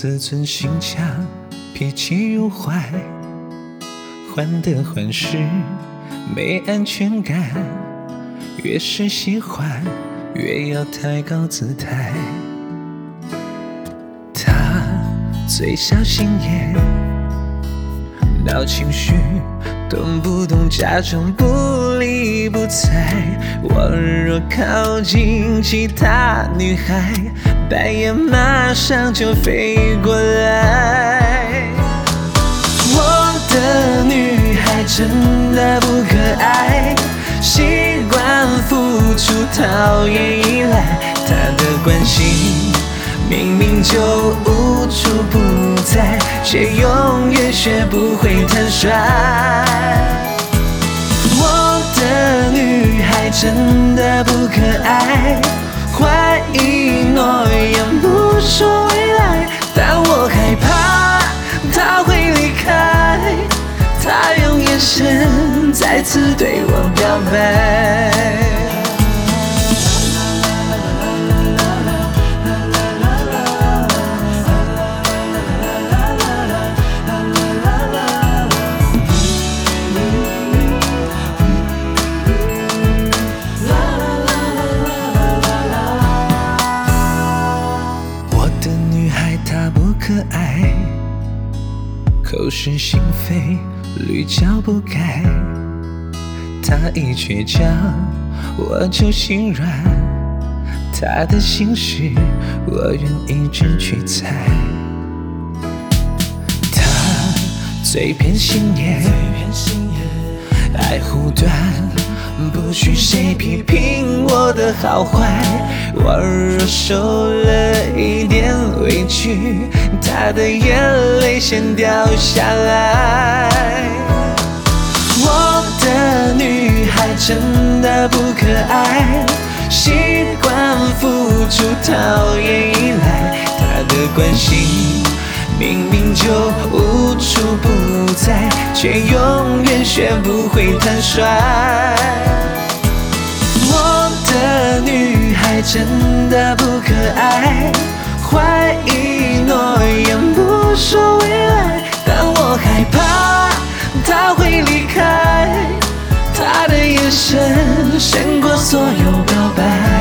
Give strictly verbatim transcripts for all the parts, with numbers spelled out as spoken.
自尊心强，脾气又坏，患得患失，没安全感。越是喜欢，越要抬高姿态。他最小心眼，闹情绪，动不动假装不理不睬。我若靠近其他女孩，白眼马上就飞过来。我的女孩真的不可爱，习惯付出，讨厌依赖。她的关心明明就无处不在，却永远学不会坦率。我的女孩真的不可爱，怀疑诺言不说未来，但我害怕她会离开。她用眼神再次对我表白。她不可爱，口是心非，屡教不改。她一倔强，我就心软。她的心事，我愿一直去猜。她嘴偏心眼，爱护短，不许谁批评我的好坏。我若受了一点委屈，她的眼泪先掉下来。我的女孩真的不可爱，习惯付出，讨厌依赖。她的关心明明就无处不在，却永远学不会坦率。我的女孩真的不可爱，怀疑诺言不说未来，但我害怕她会离开。她的眼神胜过所有表白。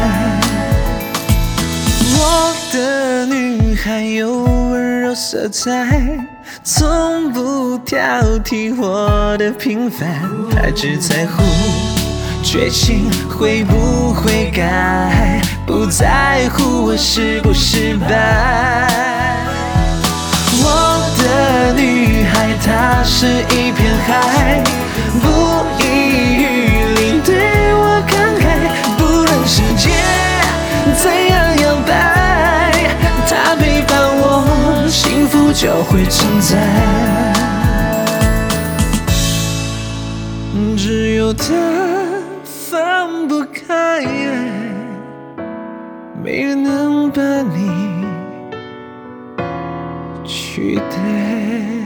我的女孩有温柔色彩，从不挑剔我的平凡，她只在乎决心会不会改，不在乎我是不失败。我的女孩她是一片海，不遗余力对我慷慨，不论世界怎样摇摆，她陪伴我，幸福就会存在。只有她放不开，没人能把你取代。